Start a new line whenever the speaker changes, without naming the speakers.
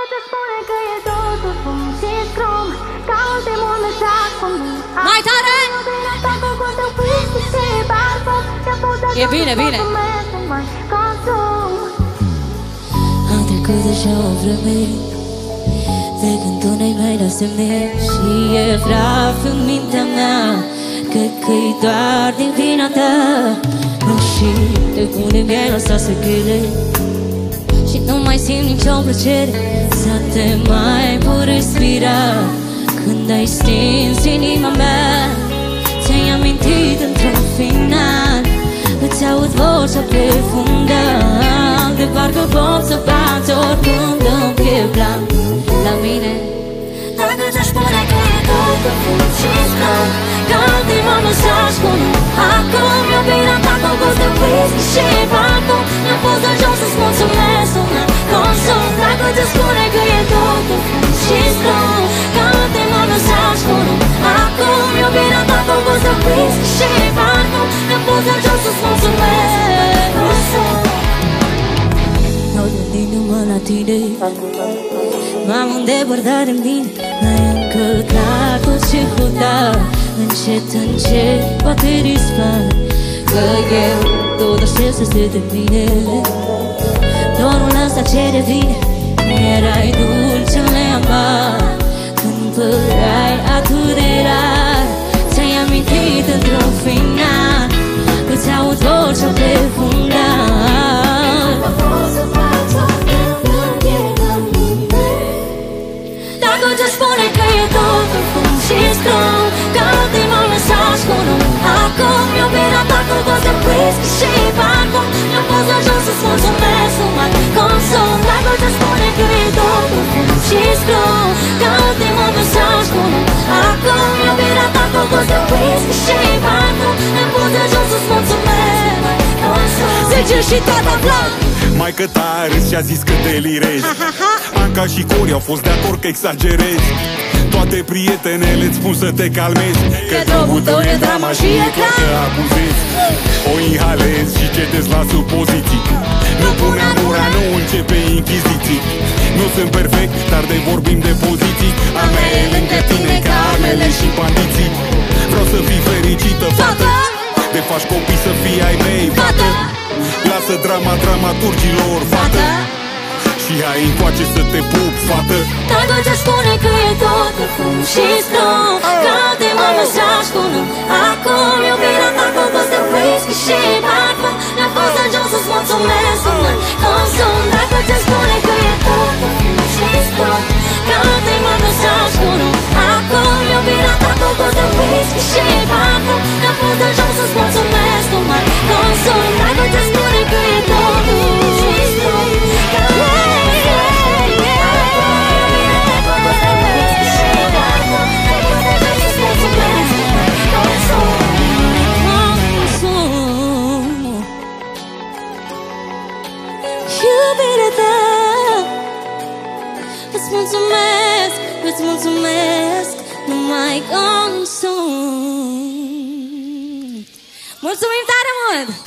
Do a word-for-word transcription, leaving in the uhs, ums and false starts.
Mai tare! E bine, bine!
Am trecut deja o vreme de când tu ne-ai mai dat semne și e praf în mintea mea. Cred că-i doar din vina ta. Nu știu de unde mi-ai lăsat sechele și nu mai simt nicio plăcere să te mai pot respira. Când ai stins inima mea, ți-ai amintit într-un final. Îți aud vocea pe fundal, de parcă pot să bați oricând îmi piept blanc la mine. Dacă ți-aș spune că e totul fum și scrum, ca ultimul mesaj cu nu acum, iubirea ta cu gust de whisky și parfum, mi-a fost de jos să-ți mulțumesc, nu mă consum. Dacă ți-aș spune că e totul fum și scrum, ca ultimul mesaj cu nu acum, iubirea ta cu gust de whisky și parfum, mi-a fost de jos să-ți mulțumesc, consum. Gândindu-mă la tine, m-am îndepărtat de mine, ai încălcat tot ce putea. Încet, încet, poate dispar, că eu tot aștept să se termine. Dorul ăsta ce devine, erai dulce, le-amar, când păreai atât de rar. Ți-ai amintit într-un final, îți aud vocea pe fundal. Dacă ți-aș spune că e totul fum și scrum, ca ultimul mesaj cu nu acum, iubirea ta cu gust de whisky și parfum, mi-a fost de jos să-ți mulțumesc, nu mai consum. Dacă ți-aș spune că e totul fum și scrum, ca ultimul mesaj cu nu acum, iubirea ta cu gust de whisky și parfum, mi-a fost de jos să-ți mulțumesc, consum. Zice și tata Vlad,
maică ta a râs și a zis că delirezi. Anca și Cori au fost de acord că exagerezi. Toate prietenele-ți spun să te calmezi, că drumul tău e drama și e clar că abuzezi. O inhalezi și cedezi la supoziții. Nu pune amura, nu începe inchiziții. Nu sunt perfect, dar de vorbim de poziții. Al mea e lângă tine ca armele și bandiții. Vreau să fii fericită, fată, de faci copii să fii ai mei, fată. Lasă drama dramaturgilor, fată, și hai încoace să te pup, fată.
Dacă ți-aș spune că e totul fum și scrum, ca ultimul mesaj cu nu acum, iubirea ta cu gust de whisky și parfum, mi-a fost de jos să-ți mulțumesc, nu mă consum. Dacă ți-aș spune că e totul fum și scrum, ca ultimul mesaj cu nu acum, iubirea ta cu gust de whisky și parfum, mi-a fost de jos să-ți mulțumesc, nu mă consum. Dacă ți-aș spune că e totul fum și scrum, ca îți mulțumesc, îți mulțumesc, nu mai consum. Mulțumim tare mult!